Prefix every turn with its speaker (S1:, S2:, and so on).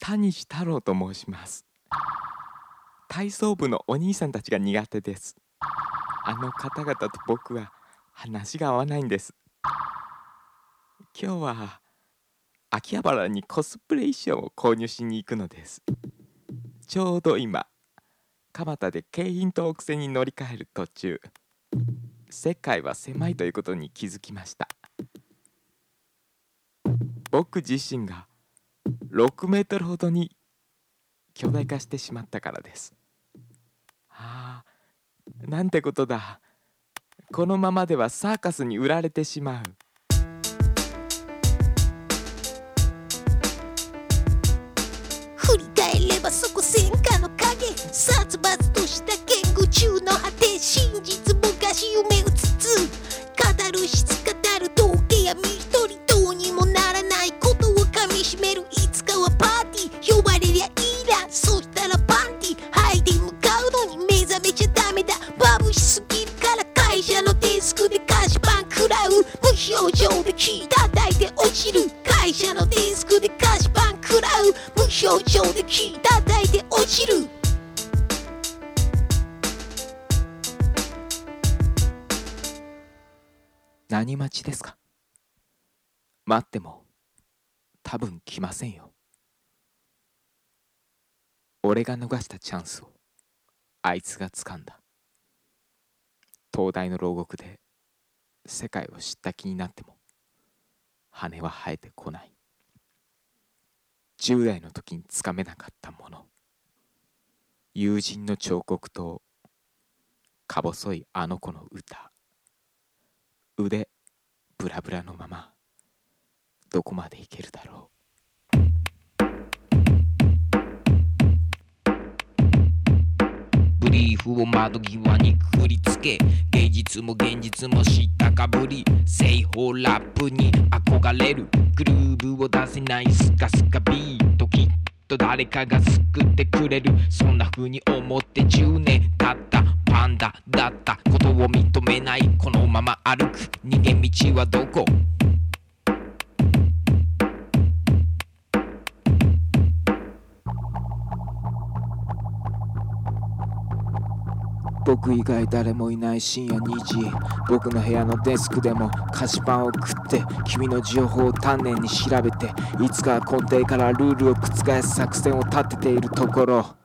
S1: 田西太郎と申します。体操部のお兄さんたちが苦手です。あの方々と僕は話が合わないんです。今日は秋葉原にコスプレ衣装を購入しに行くのです。ちょうど今、蒲田で京浜東北線に乗り換える途中、世界は狭いということに気づきました。僕自身が6メートルほどに巨大化してしまったからです。なんてことだ。このままではサーカスに売られてしまう。
S2: 振り返ればそこ戦火の影、殺伐とした言語中の果て、真実昔夢うつつ語る質語る道化や身一人どうにもならないことをかみしめる。いつかはパーティー呼ばれりゃいいな、そしたらパンティ履いて向かうのに目覚めちゃダメだ。眩しすぎるから会社のデスクで菓子パン食らう。無表情で木叩いて落ちる。会社のデスクで菓子パン食らう。無表情で木叩いて落ちる。
S1: 何待ちですか？待っても多分来ませんよ。俺が逃したチャンスをあいつが掴んだ。東大の牢獄で世界を知った気になっても羽は生えてこない。10代の時につかめなかったもの、友人の彫刻とか細いあの子の歌、腕ブラブラのままどこまでいけるだろう。
S3: ブリーフを窓際にくくりつけ、芸術も現実も知ったかぶり、製法ラップに憧れる。グルーブを出せないスカスカビート、きっと誰かが救ってくれる。そんな風に思って10年経った。パンダだったことを認めない。このまま歩く逃げ道はどこ？
S1: 僕以外誰もいない深夜2時、僕の部屋のデスクでも菓子パンを食って君の情報を丹念に調べて、いつか根底からルールを覆す作戦を立てているところ、